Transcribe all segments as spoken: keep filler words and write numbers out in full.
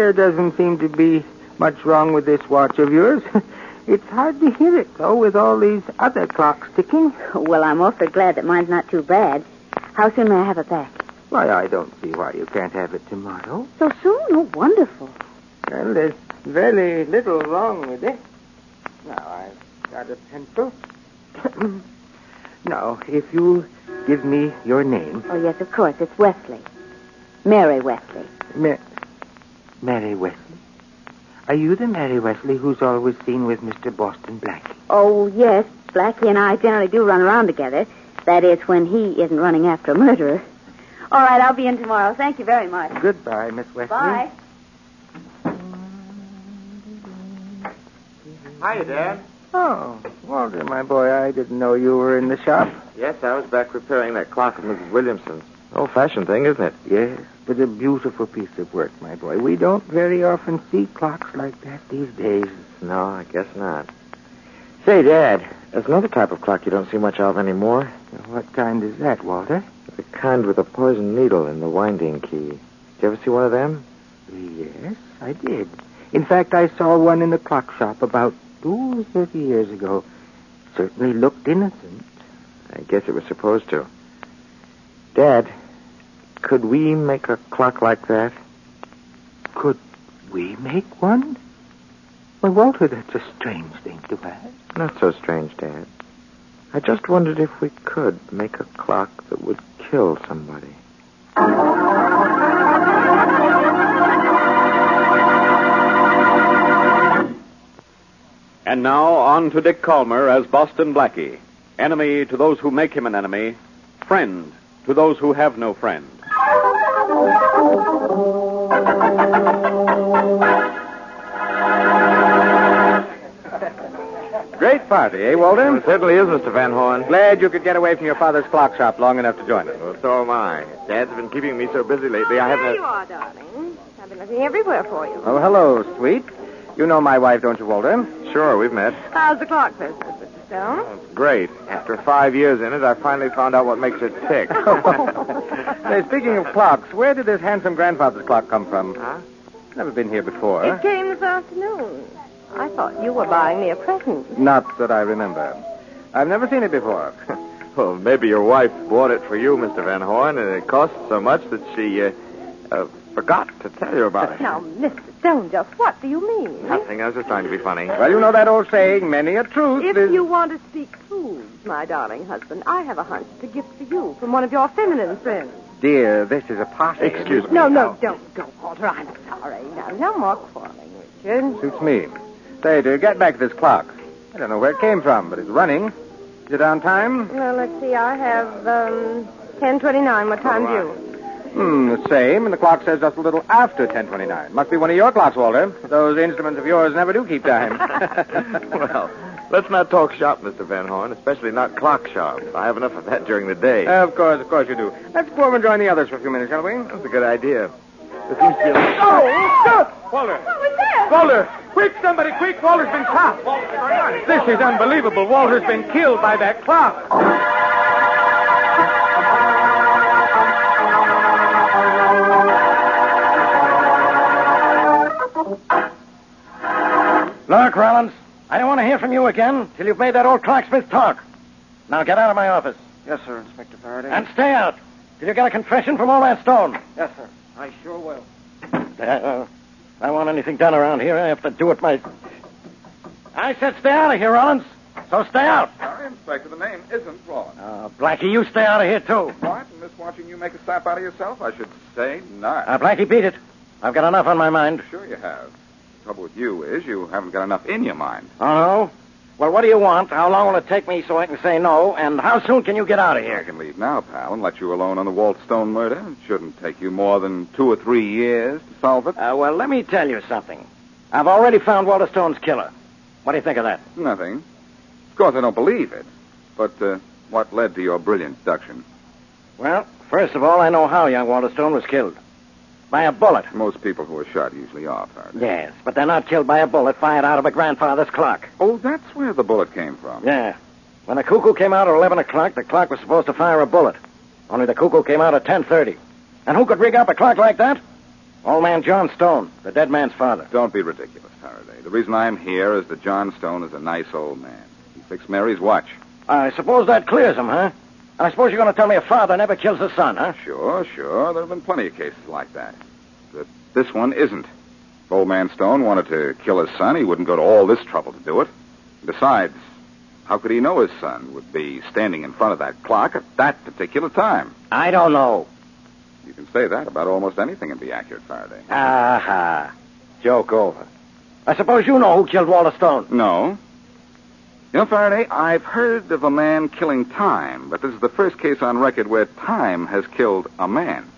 there doesn't seem to be much wrong with this watch of yours. It's hard to hear it, though, with all these other clocks ticking. Well, I'm awfully glad that mine's not too bad. How soon may I have it back? Why, I don't see why you can't have it tomorrow. So soon? Oh, wonderful. Well, there's very little wrong with it. Now, I've got a pencil. Now, if you give me your name. Oh, yes, of course. It's Wesley. Mary Wesley. Ma- Mary Wesley? Are you the Mary Wesley who's always seen with Mister Boston Blackie? Oh, yes. Blackie and I generally do run around together. That is, when he isn't running after a murderer. All right, I'll be in tomorrow. Thank you very much. Goodbye, Miss Wesley. Bye. Hiya, Dad. Oh, Walter, my boy, I didn't know you were in the shop. Yes, I was back repairing that clock of Missus Williamson's. Old-fashioned thing, isn't it? Yes, but a beautiful piece of work, my boy. We don't very often see clocks like that these days. No, I guess not. Say, Dad, there's another type of clock you don't see much of anymore. What kind is that, Walter? The kind with a poison needle in the winding key. Did you ever see one of them? Yes, I did. In fact, I saw one in the clock shop about, ooh, thirty years ago. Certainly looked innocent. I guess it was supposed to. Dad, could we make a clock like that? Could we make one? Well, Walter, that's a strange thing to ask. Not so strange, Dad. I just wondered if we could make a clock that would kill somebody. And now on to Dick Calmer as Boston Blackie. Enemy to those who make him an enemy. Friend to those who have no friend. Great party, eh, Walter? It certainly is, Mister Van Horn. Glad you could get away from your father's clock shop long enough to join us. Well, so am I. Dad's been keeping me so busy lately, I haven't... There you are, darling. I've been looking everywhere for you. Oh, hello, sweet. You know my wife, don't you, Walter? Sure, we've met. How's the clock business, Mister Stone? Oh, it's great. After five years in it, I finally found out what makes it tick. Say, speaking of clocks, where did this handsome grandfather's clock come from? Huh? Never been here before. It came this afternoon. I thought you were buying me a present. Not that I remember. I've never seen it before. Well, maybe your wife bought it for you, Mister Van Horn, and it cost so much that she uh, uh, forgot to tell you about it. Now, Mister Stone, just what do you mean? Nothing. I was just trying to be funny. Well, you know that old saying, many a truth If is... you want to speak truths, my darling husband, I have a hunch to gift for you from one of your feminine friends. Dear, this is a party. Excuse me. No, no, don't go, Walter. I'm sorry. Now, no more quarreling, Richard. Suits me. Say, to get back to this clock, I don't know where it came from, but it's running. Is it on time? Well, let's see. I have um, ten twenty-nine. What time do you? Hmm, the same, and the clock says just a little after ten twenty-nine. Must be one of your clocks, Walter. Those instruments of yours never do keep time. Well, let's not talk shop, Mister Van Horn, especially not clock shop. I have enough of that during the day. Of course, of course you do. Let's go over and join the others for a few minutes, shall we? That's a good idea. There seems to be a... Oh, stop! Walter! What was that? Walter! Quick, somebody, quick! Walter's been shot! This is unbelievable. Walter's been killed by that clock. Look, Rollins, I don't want to hear from you again till you've made that old clocksmith talk. Now get out of my office. Yes, sir, Inspector Faraday. And stay out till you get a confession from all that stone. Yes, sir. I sure will. Uh, if I want anything done around here, I have to do it my... I said stay out of here, Rollins. So stay out. Sorry, Inspector, the name isn't Rawlins. Uh, Blackie, you stay out of here, too. What? And miss watching you make a sap out of yourself? I should say not. Uh, Blackie, beat it. I've got enough on my mind. Sure you have. The trouble with you is you haven't got enough in your mind. Oh, no? Well, what do you want? How long will it take me so I can say no? And how soon can you get out of I here? can leave now, pal, and let you alone on the Walt Stone murder. It shouldn't take you more than two or three years to solve it. Uh, well, let me tell you something. I've already found Walter Stone's killer. What do you think of that? Nothing. Of course, I don't believe it. But uh, what led to your brilliant deduction? Well, first of all, I know how young Walter Stone was killed. By a bullet. Most people who are shot usually are, Faraday. Yes, but they're not killed by a bullet fired out of a grandfather's clock. Oh, that's where the bullet came from. Yeah. When the cuckoo came out at eleven o'clock, the clock was supposed to fire a bullet. Only the cuckoo came out at ten thirty. And who could rig up a clock like that? Old man John Stone, the dead man's father. Don't be ridiculous, Faraday. The reason I'm here is that John Stone is a nice old man. He fixed Mary's watch. I suppose that clears him, huh? I suppose you're going to tell me a father never kills his son, huh? Sure, sure. There have been plenty of cases like that. But this one isn't. If old man Stone wanted to kill his son, he wouldn't go to all this trouble to do it. Besides, how could he know his son would be standing in front of that clock at that particular time? I don't know. You can say that about almost anything and be accurate, Faraday. Aha. Joke over. I suppose you know who killed Walter Stone. No. You know, Faraday, I've heard of a man killing time, but this is the first case on record where time has killed a man.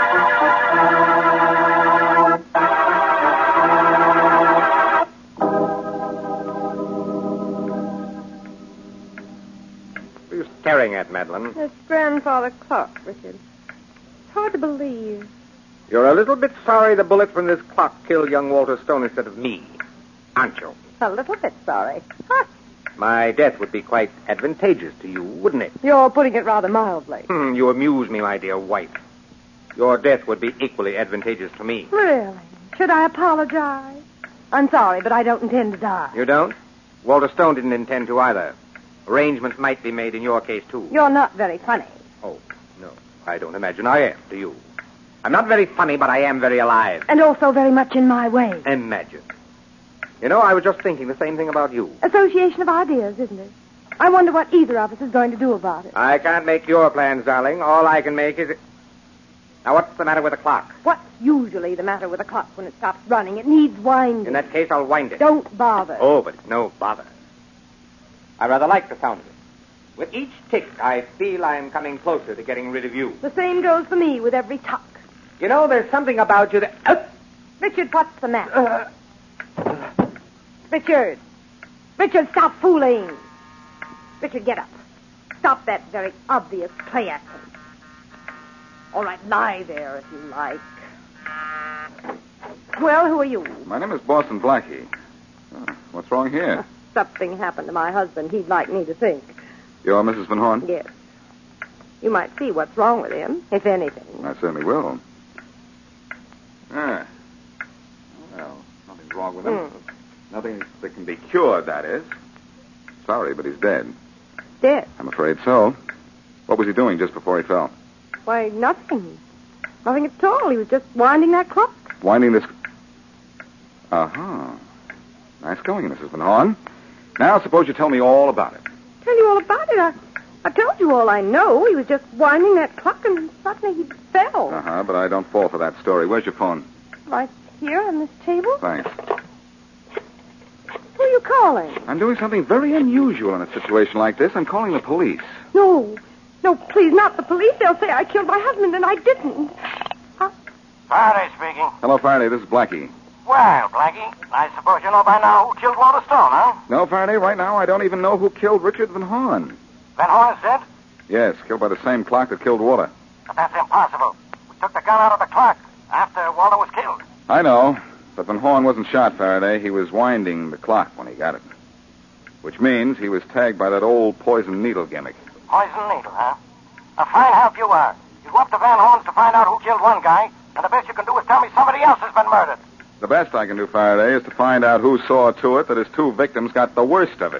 What are you staring at, Madeline? It's grandfather clock, Richard. It's hard to believe. You're a little bit sorry the bullet from this clock killed young Walter Stone instead of me, aren't you? A little bit sorry. Huh. My death would be quite advantageous to you, wouldn't it? You're putting it rather mildly. Hmm, you amuse me, my dear wife. Your death would be equally advantageous to me. Really? Should I apologize? I'm sorry, but I don't intend to die. You don't? Walter Stone didn't intend to either. Arrangements might be made in your case, too. You're not very funny. Oh, no. I don't imagine I am, do you? I'm not very funny, but I am very alive. And also very much in my way. Imagine. You know, I was just thinking the same thing about you. Association of ideas, isn't it? I wonder what either of us is going to do about it. I can't make your plans, darling. All I can make is... Now, what's the matter with the clock? What's usually the matter with a clock when it stops running? It needs winding. In that case, I'll wind it. Don't bother. Oh, but it's no bother. I rather like the sound of it. With each tick, I feel I'm coming closer to getting rid of you. The same goes for me with every tuck. You know, there's something about you that... Uh, Richard, what's the matter? Uh, Richard. Richard, stop fooling. Richard, get up. Stop that very obvious play acting. All right, lie there if you like. Well, who are you? My name is Boston Blackie. Oh, what's wrong here? Something happened to my husband. He'd like me to think. You're Missus Van Horn? Yes. You might see what's wrong with him, if anything. I certainly will. Ah. Well, nothing's wrong with him. Mm. Nothing that can be cured, that is. Sorry, but he's dead. Dead? I'm afraid so. What was he doing just before he fell? Why, nothing. Nothing at all. He was just winding that clock. Winding this... Uh-huh. Nice going, Missus Van Horn. Now, suppose you tell me all about it. Tell you all about it? I, I told you all I know. He was just winding that clock and suddenly he fell. Uh-huh, but I don't fall for that story. Where's your phone? Right here on this table. Thanks. Who are you calling? I'm doing something very unusual in a situation like this. I'm calling the police. No. No, please, not the police. They'll say I killed my husband and I didn't. Huh? Faraday speaking. Hello, Faraday. This is Blackie. Well, Blackie, I suppose you know by now who killed Walter Stone, huh? No, Faraday, right now I don't even know who killed Richard Van Horn. Van Horn's dead? Yes, killed by the same clock that killed Walter. But that's impossible. We took the gun out of the clock after Walter was killed. I know, but Van Horn wasn't shot, Faraday. He was winding the clock when he got it. Which means he was tagged by that old poison needle gimmick. Poison needle, huh? A fine help you are. You go up to Van Horn's to find out who killed one guy, and the best you can do is tell me somebody else has been murdered. The best I can do, Faraday, is to find out who saw to it that his two victims got the worst of it.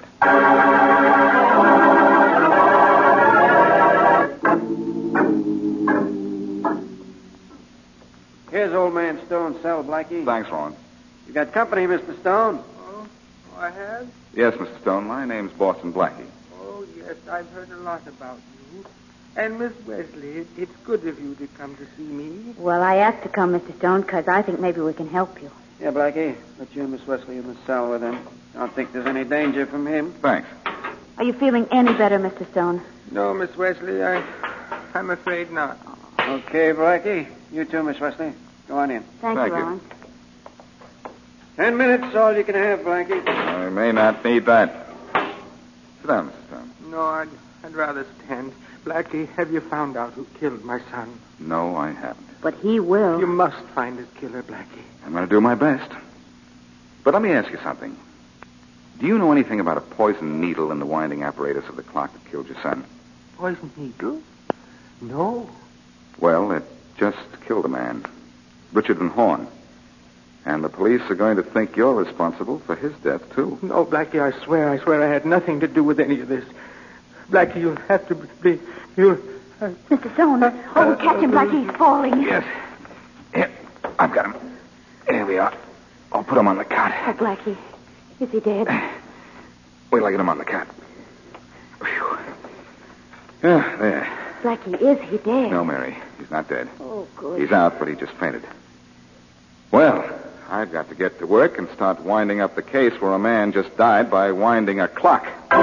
Here's old man Stone's cell, Blackie. Thanks, Ron. You got company, Mister Stone? Oh, I have? Yes, Mister Stone. My name's Boston Blackie. Oh, yes, I've heard a lot about you. And, Miss Wesley, it, it's good of you to come to see me. Well, I asked to come, Mister Stone, because I think maybe we can help you. Yeah, Blackie. Put you and Miss Wesley in the cell with him. I don't think there's any danger from him. Thanks. Are you feeling any better, Mister Stone? No, Miss Wesley, I, I'm afraid not. Okay, Blackie. You too, Miss Wesley. Go on in. Thank, Thank you, you. Ron. Ten minutes, all you can have, Blackie. I may not need that. Sit down, Mister Stone. No, I'd, I'd rather stand. Blackie, have you found out who killed my son? No, I haven't. But he will. You must find his killer, Blackie. I'm going to do my best. But let me ask you something. Do you know anything about a poison needle in the winding apparatus of the clock that killed your son? Poison needle? No. Well, it just killed a man. Richard Van Horn. And the police are going to think you're responsible for his death, too. No, Blackie, I swear, I swear I had nothing to do with any of this. Blackie, you'll have to be... You'll... Uh, Mister Stone. Oh, catch him, Blackie. He's falling. Yes. Here, I've got him. Here we are. I'll put him on the cot. Oh, Blackie. Is he dead? Wait till I get him on the cot. Whew. Yeah, there. Blackie, is he dead? No, Mary. He's not dead. Oh, good. He's out, but he just fainted. Well, I've got to get to work and start winding up the case where a man just died by winding a clock.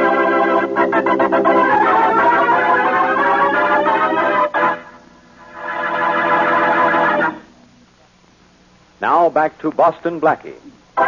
Now back to Boston Blackie.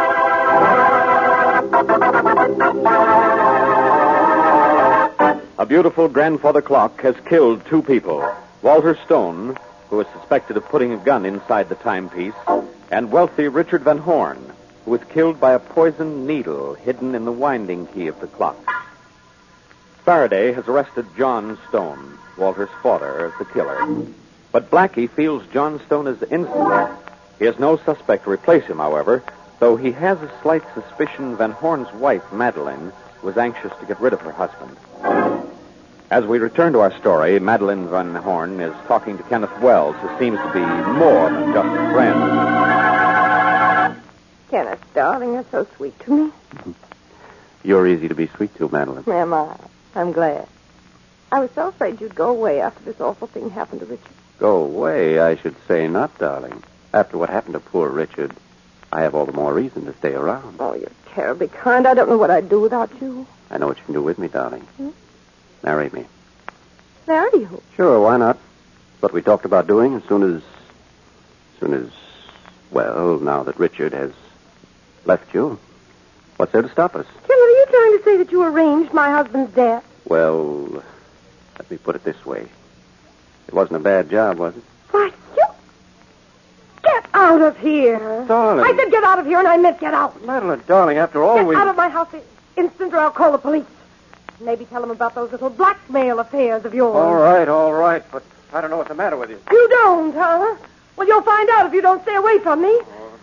A beautiful grandfather clock has killed two people. Walter Stone, who is suspected of putting a gun inside the timepiece, and wealthy Richard Van Horn, who was killed by a poisoned needle hidden in the winding key of the clock. Faraday has arrested John Stone, Walter's father, as the killer. But Blackie feels John Stone is innocent. He has no suspect to replace him, however, though he has a slight suspicion Van Horn's wife, Madeline, was anxious to get rid of her husband. As we return to our story, Madeline Van Horn is talking to Kenneth Wells, who seems to be more than just a friend. Kenneth, darling, you're so sweet to me. You're easy to be sweet to, Madeline. Am I? I'm glad. I was so afraid you'd go away after this awful thing happened to Richard. Go away, I should say not, darling. After what happened to poor Richard, I have all the more reason to stay around. Oh, you're terribly kind. I don't know what I'd do without you. I know what you can do with me, darling. Hmm? Marry me. Marry you? Sure, why not? It's what we talked about doing as soon as... As soon as... Well, now that Richard has left you. What's there to stop us? Kenneth, are you trying to say that you arranged my husband's death? Well, let me put it this way. It wasn't a bad job, was it? Why, you... Get out of here. Darling. I said get out of here, and I meant get out. Madeline, darling, after all Get we... out of my house instant, or I'll call the police. Maybe tell them about those little blackmail affairs of yours. All right, all right, but I don't know what's the matter with you. You don't, huh? Well, you'll find out if you don't stay away from me.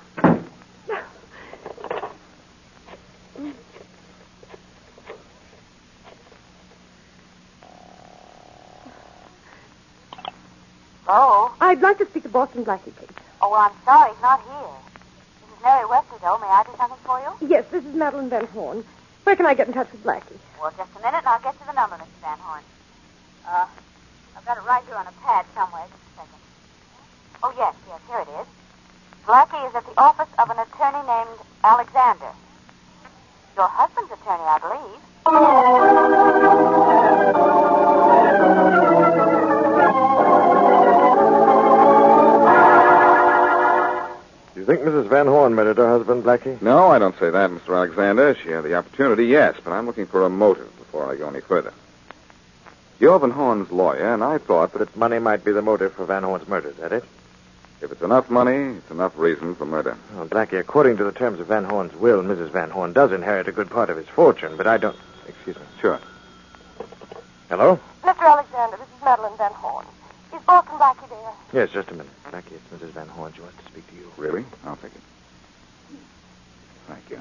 Oh? I'd like to speak to Boston Blackie, please. Oh, well, I'm sorry. He's not here. This is Mary Wesley, though. May I do something for you? Yes, this is Madeline Van Horn. Where can I get in touch with Blackie? Well, just a minute, and I'll get you the number, Mister Van Horn. Uh, I've got it right here on a pad somewhere. Just a second. Oh, yes, yes, here it is. Blackie is at the office of an attorney named Alexander. Your husband's attorney, I believe. Do you think Missus Van Horn murdered her husband, Blackie? No, I don't say that, Mister Alexander. She had the opportunity, yes, but I'm looking for a motive before I go any further. You're Van Horn's lawyer, and I thought that it, Money might be the motive for Van Horn's murder, is that it? if it's enough money, it's enough reason for murder. Well, Blackie, according to the terms of Van Horn's will, Missus Van Horn does inherit a good part of his fortune, but I don't... Excuse me. Sure. Hello? Mister Alexander, this is Madeline Van Horn. Is Boston Blackie there? Yes, just a minute. Blackie, it's Missus Van Horn. She wants to speak to you. Really? I'll take it. Thank you.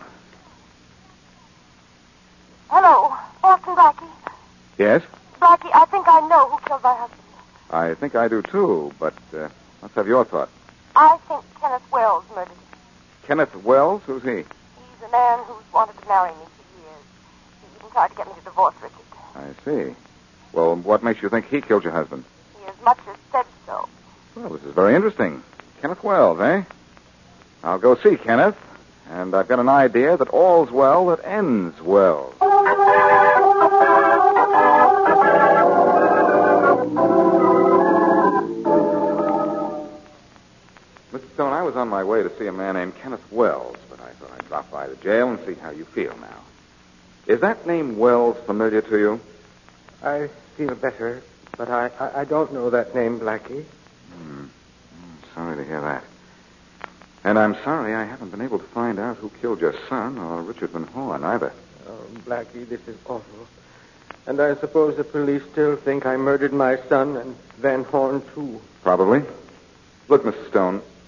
Hello, Boston Blackie. Yes? Blackie, I think I know who killed my husband. I think I do, too, but uh, let's have your thought. I think Kenneth Wells murdered him. Kenneth Wells? Who's he? He's a man who's wanted to marry me for years. He even tried to get me to divorce Richard. I see. Well, what makes you think he killed your husband? He as much as said so. Well, this is very interesting. Kenneth Wells, eh? I'll go see Kenneth, and I've got an idea that all's well that ends well. Mister Stone, I was on my way to see a man named Kenneth Wells, but I thought I'd drop by the jail and see how you feel now. Is that name Wells familiar to you? I feel better, but I, I, I don't know that name, Blackie. Hmm. I'm sorry to hear that. And I'm sorry I haven't been able to find out who killed your son or Richard Van Horn either. Oh, Blackie, this is awful. And I suppose the police still think I murdered my son and Van Horn, too. Probably. Look, Mister Stone,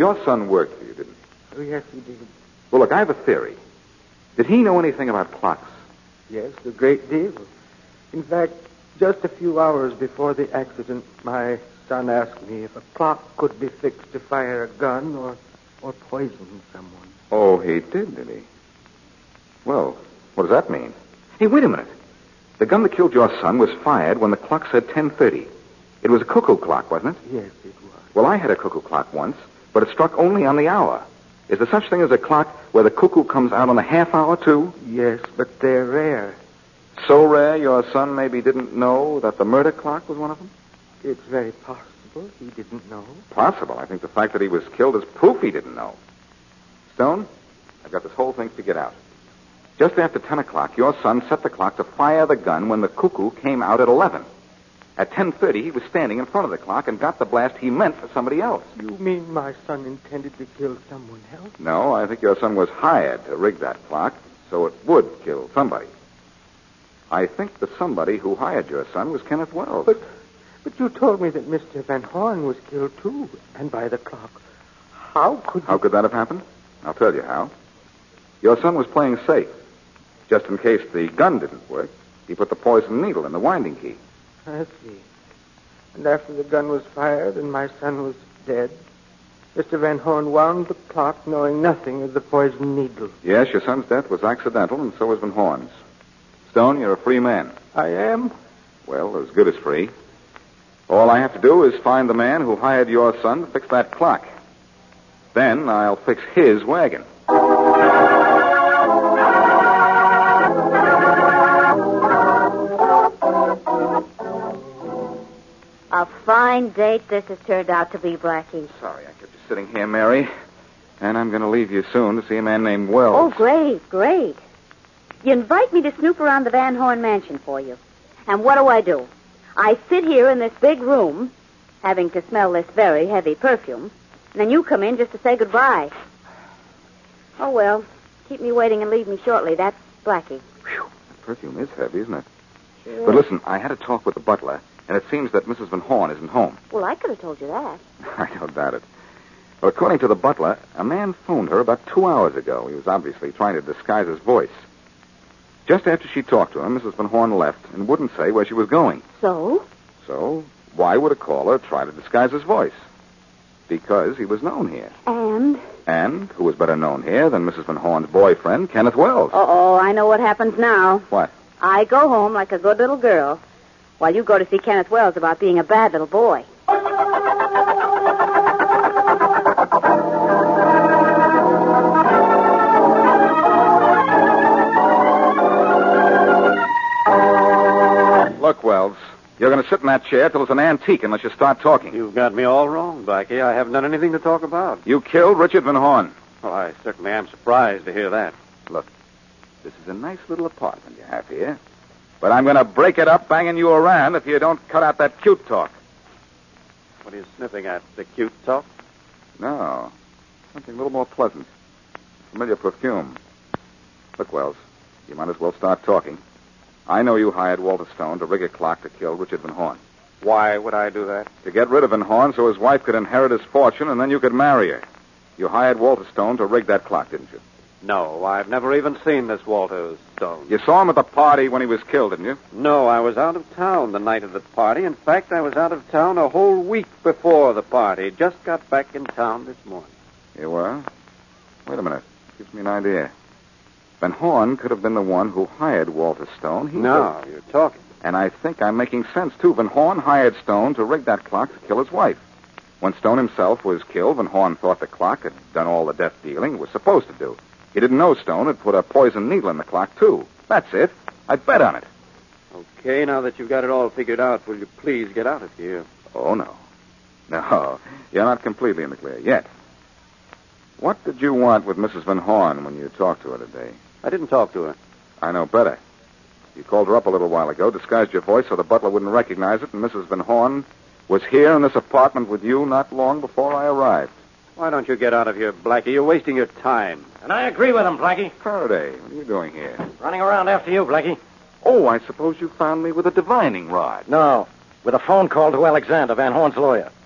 Your son worked for you, didn't he? Oh, yes, he did. Well, look, I have a theory. Did he know anything about clocks? Yes, a great deal. In fact, just a few hours before the accident, my son asked me if a clock could be fixed to fire a gun or, or poison someone. Oh, he did, did he? Well, what does that mean? Hey, wait a minute. The gun that killed your son was fired when the clock said ten thirty. It was a cuckoo clock, wasn't it? Yes, it was. Well, I had a cuckoo clock once, but it struck only on the hour. Is there such thing as a clock where the cuckoo comes out on the half hour, too? Yes, but they're rare. So rare your son maybe didn't know that the murder clock was one of them? It's very possible he didn't know. Possible. I think the fact that he was killed is proof he didn't know. Stone, I've got this whole thing figured out. Just after ten o'clock, your son set the clock to fire the gun when the cuckoo came out at eleven. At ten thirty, he was standing in front of the clock and got the blast he meant for somebody else. You mean my son intended to kill someone else? No, I think your son was hired to rig that clock so it would kill somebody. I think the somebody who hired your son was Kenneth Wells. But, but you told me that Mister Van Horn was killed, too, and by the clock. How could How you... could that have happened? I'll tell you how. Your son was playing safe. Just in case the gun didn't work, he put the poison needle in the winding key. I see. And after the gun was fired and my son was dead, Mister Van Horn wound the clock knowing nothing of the poison needle. Yes, your son's death was accidental, and so was Van Horn's. Stone, you're a free man. I am? Well, as good as free. All I have to do is find the man who hired your son to fix that clock. Then I'll fix his wagon. A fine date this has turned out to be, Blackie. Sorry, I kept you sitting here, Mary. And I'm going to leave you soon to see a man named Wells. Oh, great, great. You invite me to snoop around the Van Horn mansion for you. And what do I do? I sit here in this big room, having to smell this very heavy perfume, and then you come in just to say goodbye. Oh, well, keep me waiting and leave me shortly. That's Blackie. Whew, that perfume is heavy, isn't it? Sure. But listen, I had a talk with the butler, and it seems that Missus Van Horn isn't home. Well, I could have told you that. I don't doubt it. Well, according to the butler, a man phoned her about two hours ago. He was obviously trying to disguise his voice. Just after she talked to him, Missus Van Horn left and wouldn't say where she was going. So? So, why would a caller try to disguise his voice? Because he was known here. And? And who was better known here than Missus Van Horn's boyfriend, Kenneth Wells? Uh-oh, I know what happens now. What? I go home like a good little girl, while you go to see Kenneth Wells about being a bad little boy. Look, Wells, you're going to sit in that chair till it's an antique unless you start talking. You've got me all wrong, Blackie. I haven't done anything to talk about. You killed Richard Van Horn. Well, I certainly am surprised to hear that. Look, this is a nice little apartment you have here. But I'm going to break it up banging you around if you don't cut out that cute talk. What are you sniffing at? The cute talk? No. Something a little more pleasant. Familiar perfume. Look, Wells, you might as well start talking. I know you hired Walter Stone to rig a clock to kill Richard Van Horn. Why would I do that? To get rid of Van Horn so his wife could inherit his fortune and then you could marry her. You hired Walter Stone to rig that clock, didn't you? No, I've never even seen this Walter Stone. You saw him at the party when he was killed, didn't you? No, I was out of town the night of the party. In fact, I was out of town a whole week before the party. Just got back in town this morning. You were? Wait a minute. Gives me an idea. Van Horn could have been the one who hired Walter Stone. He no, did. You're talking. And I think I'm making sense, too. Van Horn hired Stone to rig that clock to kill his wife. When Stone himself was killed, Van Horn thought the clock had done all the death dealing it was supposed to do. He didn't know Stone had put a poison needle in the clock, too. That's it. I bet on it. Okay, now that you've got it all figured out, will you please get out of here? Oh, no. No, you're not completely in the clear yet. What did you want with Missus Van Horn when you talked to her today? I didn't talk to her. I know better. You called her up a little while ago, disguised your voice so the butler wouldn't recognize it, and Missus Van Horn was here in this apartment with you not long before I arrived. Why don't you get out of here, Blackie? You're wasting your time. And I agree with him, Blackie. Faraday, what are you doing here? Running around after you, Blackie. Oh, I suppose you found me with a divining rod. No, with a phone call to Alexander, Van Horn's lawyer.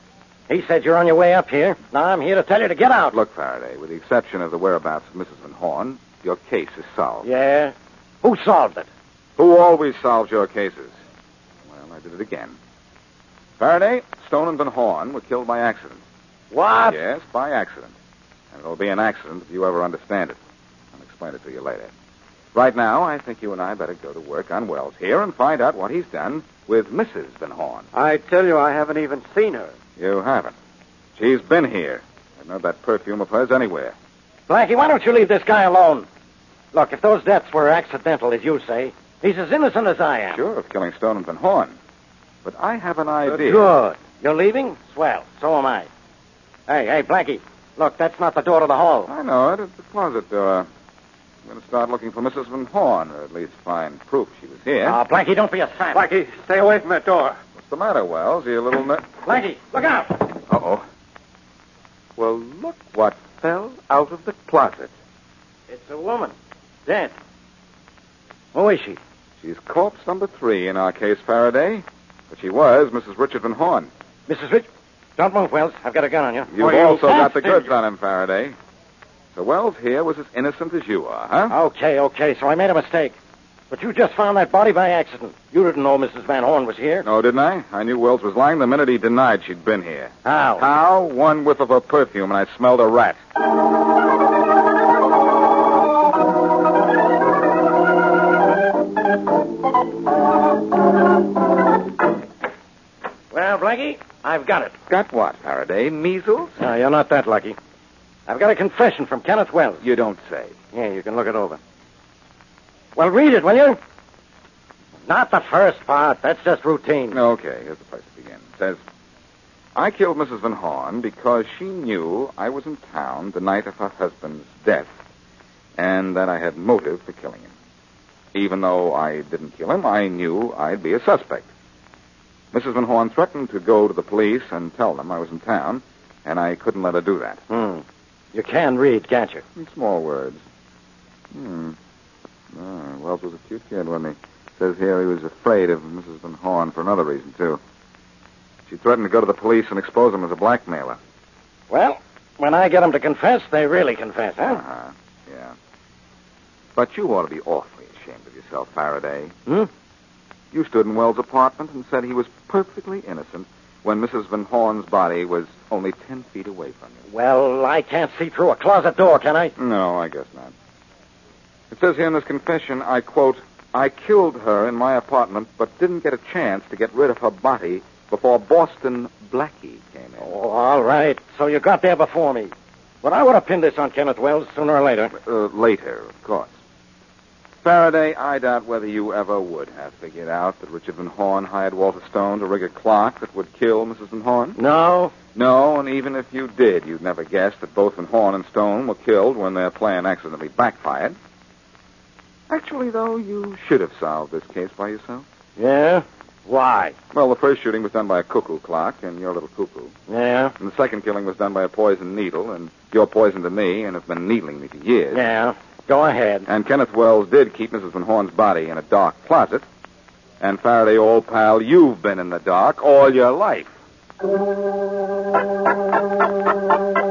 He said you're on your way up here. Now I'm here to tell you to get out. Look, Faraday, with the exception of the whereabouts of Missus Van Horn, your case is solved. Yeah? Who solved it? Who always solves your cases? Well, I did it again. Faraday, Stone, and Van Horn were killed by accident. What? Yes, by accident. And it'll be an accident if you ever understand it. I'll explain it to you later. Right now, I think you and I better go to work on Wells here and find out what he's done with Missus Van Horn. I tell you, I haven't even seen her. You haven't. She's been here. I've known that perfume of hers anywhere. Blackie, why don't you leave this guy alone? Look, if those deaths were accidental, as you say, he's as innocent as I am. Sure, of killing Stone and Van Horn. But I have an idea. Good. You're leaving? Swell. So am I. Hey, hey, Blackie. Look, that's not the door to the hall. I know it. It's the closet door. I'm going to start looking for Missus Van Horn, or at least find proof she was here. Ah, Blackie, don't be a sap. Blackie, stay away from that door. What's the matter, Wells? Are you a little... Ne- Blackie, look out. Uh-oh. Well, look what fell out of the closet. It's a woman. Dead. Who is she? She's corpse number three in our case, Faraday. But she was Missus Richard Van Horn. Missus Rich? Don't move, Wells. I've got a gun on you. You've Oh, also you got the bastard. goods on him, Faraday. So Wells here was as innocent as you are, huh? Okay, okay, so I made a mistake. But you just found that body by accident. You didn't know Missus Van Horn was here. No, didn't I? I knew Wells was lying the minute he denied she'd been here. How? How? One whiff of her perfume, and I smelled a rat. Well, Blackie, I've got it. Got what, Faraday? Measles? No, you're not that lucky. I've got a confession from Kenneth Wells. You don't say. Yeah, you can look it over. Well, read it, will you? Not the first part. That's just routine. Okay, here's the place to begin. It says, I killed Missus Van Horn because she knew I was in town the night of her husband's death, and that I had motive for killing him. Even though I didn't kill him, I knew I'd be a suspect. Missus Van Horn threatened to go to the police and tell them I was in town, and I couldn't let her do that. Hmm. You can read, can't you? In small words. Hmm. Oh, Wells was a cute kid, wasn't he? Says here he was afraid of Missus Van Horn for another reason, too. She threatened to go to the police and expose him as a blackmailer. Well, when I get them to confess, they really confess, huh? Uh-huh, yeah. But you ought to be awfully ashamed of yourself, Faraday. Hmm? You stood in Wells' apartment and said he was perfectly innocent when Missus Van Horn's body was only ten feet away from you. Well, I can't see through a closet door, can I? No, I guess not. It says here in this confession, I quote, I killed her in my apartment, but didn't get a chance to get rid of her body before Boston Blackie came in. Oh, all right. So you got there before me. But I would have pinned this on Kenneth Wells sooner or later. Uh, later, of course. Faraday, I doubt whether you ever would have figured out that Richard Van Horn hired Walter Stone to rig a clock that would kill Missus Van Horn. No. No, and even if you did, you'd never guess that both Van Horn and Stone were killed when their plan accidentally backfired. Actually, though, you should have solved this case by yourself. Yeah? Why? Well, the first shooting was done by a cuckoo clock and your little cuckoo. Yeah? And the second killing was done by a poisoned needle, and you're poisoned to me and have been needling me for years. Yeah. Go ahead. And Kenneth Wells did keep Missus Van Horn's body in a dark closet. And Faraday, old pal, you've been in the dark all your life.